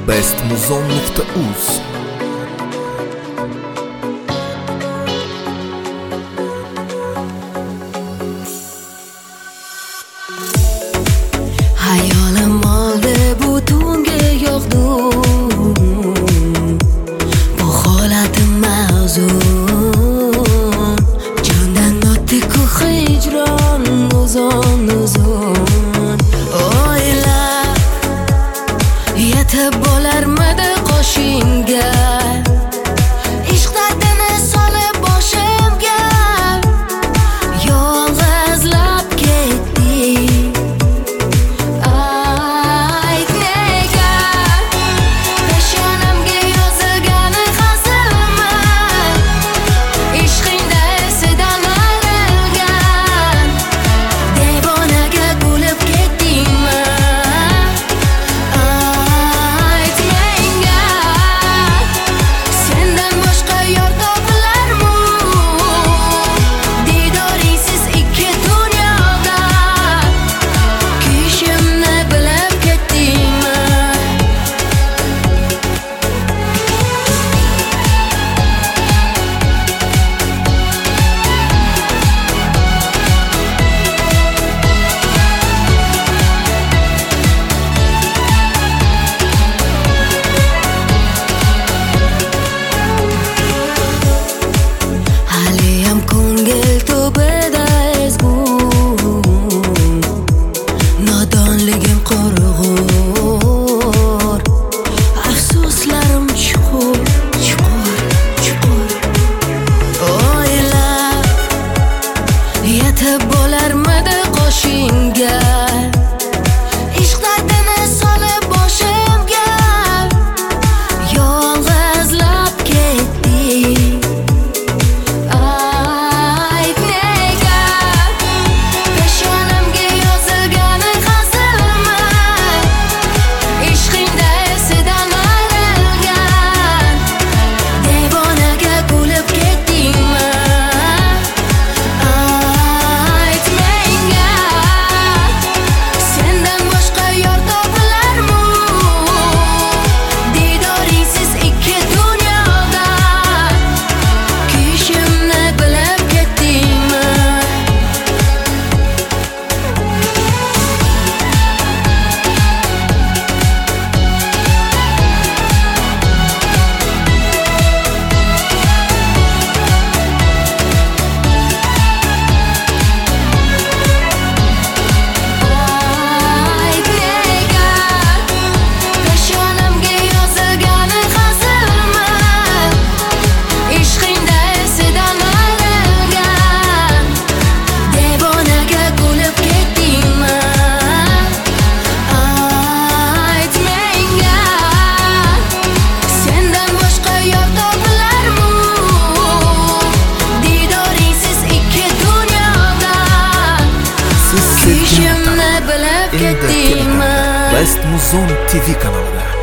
bestmuzon.uz. Hayolim oldi bu tunga yo'qdim, bu holatim ma'zur. Jondan o'tdi-ku hijron uzun. O'ylab yetib bo'larmidi qoshingga, ishq dardini solib boshimga, yolg'izlab ketding. Nodonligim qorg'ur, afsuslarim chuqur. O'ylab yetib bo'larmidi qoshingga, ishq dardini solib boshimga, yolg'izlab ketding. Bestmuzon TV kanalida